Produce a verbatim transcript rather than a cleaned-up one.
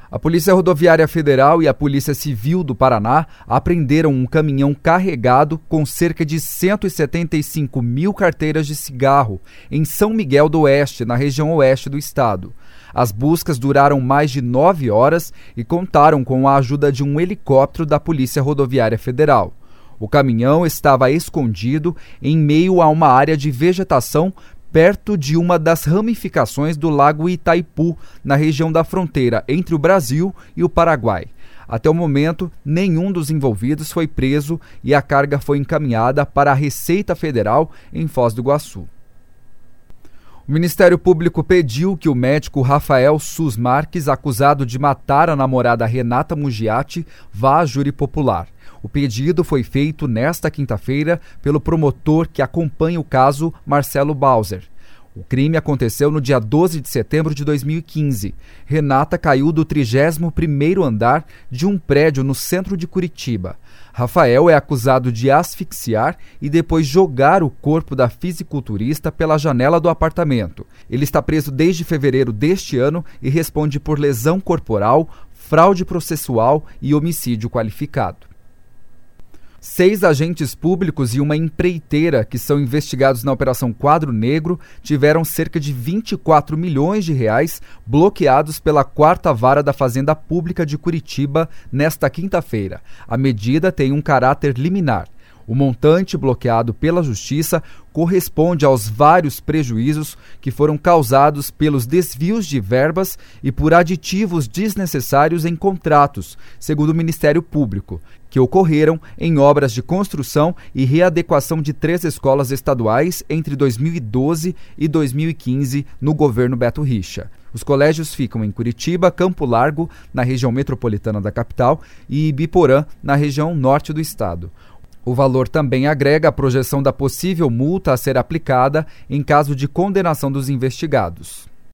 A Polícia Rodoviária Federal e a Polícia Civil do Paraná apreenderam um caminhão carregado com cerca de cento e setenta e cinco mil carteiras de cigarro em São Miguel do Oeste, na região oeste do estado. As buscas duraram mais de nove horas e contaram com a ajuda de um helicóptero da Polícia Rodoviária Federal. O caminhão estava escondido em meio a uma área de vegetação perto de uma das ramificações do Lago Itaipu, na região da fronteira entre o Brasil e o Paraguai. Até o momento, nenhum dos envolvidos foi preso e a carga foi encaminhada para a Receita Federal em Foz do Iguaçu. O Ministério Público pediu que o médico Rafael Sus Marques, acusado de matar a namorada Renata Mugiati, vá à júri popular. O pedido foi feito nesta quinta-feira pelo promotor que acompanha o caso, Marcelo Bauser. O crime aconteceu no dia doze de setembro de dois mil e quinze. Renata caiu do trigésimo primeiro andar de um prédio no centro de Curitiba. Rafael é acusado de asfixiar e depois jogar o corpo da fisiculturista pela janela do apartamento. Ele está preso desde fevereiro deste ano e responde por lesão corporal, fraude processual e homicídio qualificado. Seis agentes públicos e uma empreiteira que são investigados na Operação Quadro Negro tiveram cerca de vinte e quatro milhões de reais bloqueados pela quarta Vara da Fazenda Pública de Curitiba nesta quinta-feira. A medida tem um caráter liminar. O montante bloqueado pela Justiça corresponde aos vários prejuízos que foram causados pelos desvios de verbas e por aditivos desnecessários em contratos, segundo o Ministério Público, que ocorreram em obras de construção e readequação de três escolas estaduais entre dois mil e doze e dois mil e quinze no governo Beto Richa. Os colégios ficam em Curitiba, Campo Largo, na região metropolitana da capital, e Ibiporã, na região norte do estado. O valor também agrega a projeção da possível multa a ser aplicada em caso de condenação dos investigados.